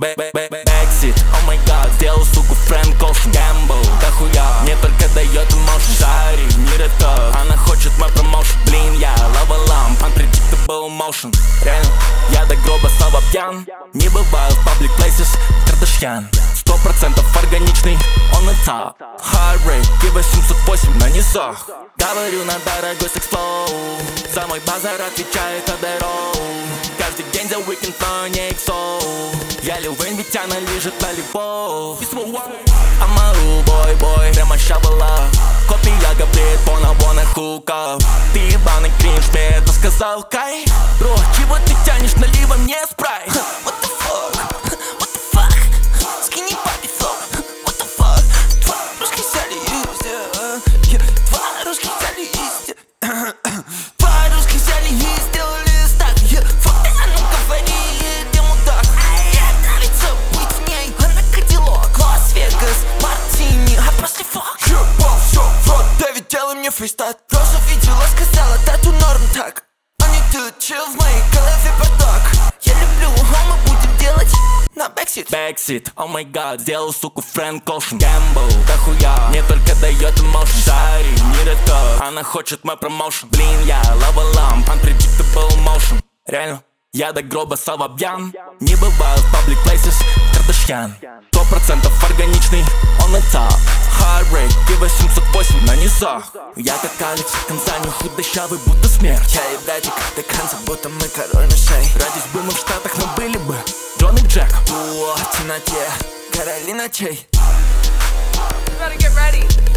Бэксит, о май гад, сделал суку Фрэнк Оушен. Гэмбл, да хуя, мне только дает эмоушен. Шари, мир это, она хочет мой промоушен. Блин, я лава ламп, unpredictable motion. Реально, я до гроба слава пьян. Не бываю в public places, Кардашьян. 100% органичный, он на top. Heart rate, Киба 708 на низах. Говорю на дорогой секс-флоу, за мой базар отвечает Адероу. Каждый день за уикенд, но не XO. Я Лил Вейн, ведь она лежит на любовь. Амару, бой, прямо ща была копия Габриэль по наборных хуков. Ты ебаный кринж, мне это сказал Кай. Бро, чего ты тянешь, налива мне спрайт. What the fuck, what the fuck. Скини папи флоу, what the fuck. Два русских взяли и два русских взяли и два русских взяли и сделали стак. Фак ты, а ну говори, где мудак. Нравится быть с ней, она Кадиллак, Лас-Вегас, Мартини, а после фак. Ебал всё в рот, Дэвид, делай мне фристайл. Роза видела, сказала, тату норм так. Они тут чил, в моей голове бардак. Я люблю, а мы будем делать на бэксит, о май гад, сделал суку Фрэнк Оушен. Гэмбл, да хуя, мне только дает эмоушен. Шари, мир это, она хочет мой промоушен. Блин, я лава ламп, unpredictable motion. Реально, я до гроба слава пьян. Не бываю в public places, Кардашьян. 100% органичный, он на top. Heart rate, Киба 708 на низах. Я как Алекс в Канзане, худощавый, будто смерть. Я и братик до конца, будто мы король мышей. Родись бы мы в Штатах, но были бы Джон и Джек. В темноте, короли ночей. You better get ready.